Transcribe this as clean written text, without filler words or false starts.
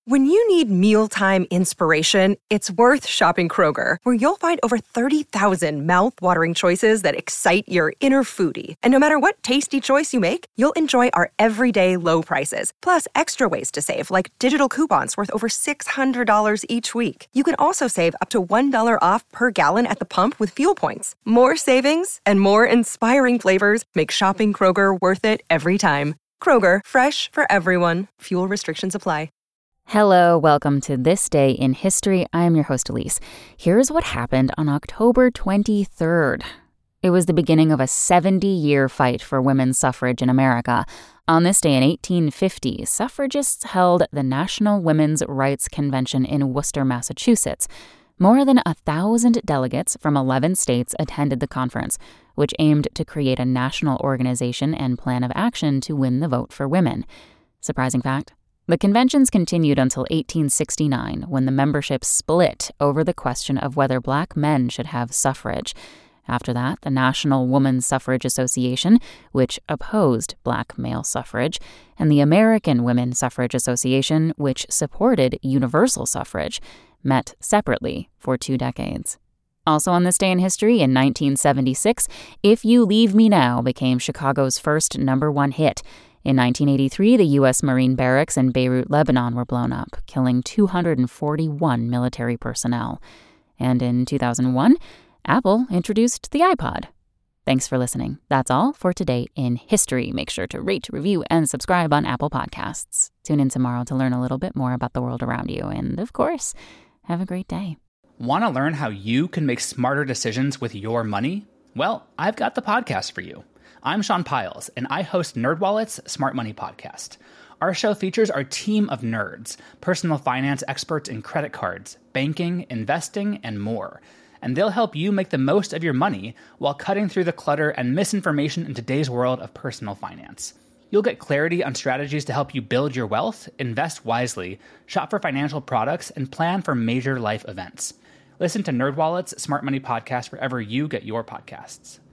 When you need mealtime inspiration, it's worth shopping Kroger, where you'll find over 30,000 mouth-watering choices that excite your inner foodie. And no matter what tasty choice you make, you'll enjoy our everyday low prices, plus extra ways to save, like digital coupons worth over $600 each week. You can also save up to $1 off per gallon at the pump with fuel points. More savings and more inspiring flavors make shopping Kroger worth it every time. Kroger, fresh for everyone. Fuel restrictions apply. Hello, welcome to This Day in History. I am your host, Elise. Here's what happened on October 23rd. It was the beginning of a 70-year fight for women's suffrage in America. On this day in 1850, suffragists held the National Women's Rights Convention in Worcester, Massachusetts. More than 1,000 delegates from 11 states attended the conference, which aimed to create a national organization and plan of action to win the vote for women. Surprising fact? The conventions continued until 1869, when the membership split over the question of whether black men should have suffrage. After that, the National Woman Suffrage Association, which opposed black male suffrage, and the American Women Suffrage Association, which supported universal suffrage, met separately for 2 decades. Also on this day in history, in 1976, If You Leave Me Now became Chicago's first #1 hit. In 1983, the U.S. Marine barracks in Beirut, Lebanon were blown up, killing 241 military personnel. And in 2001, Apple introduced the iPod. Thanks for listening. That's all for today in history. Make sure to rate, review, and subscribe on Apple Podcasts. Tune in tomorrow to learn a little bit more about the world around you. And, of course, have a great day. Want to learn how you can make smarter decisions with your money? Well, I've got the podcast for you. I'm Sean Piles, and I host NerdWallet's Smart Money Podcast. Our show features our team of nerds, personal finance experts in credit cards, banking, investing, and more. And they'll help you make the most of your money while cutting through the clutter and misinformation in today's world of personal finance. You'll get clarity on strategies to help you build your wealth, invest wisely, shop for financial products, and plan for major life events. Listen to NerdWallet's Smart Money Podcast wherever you get your podcasts.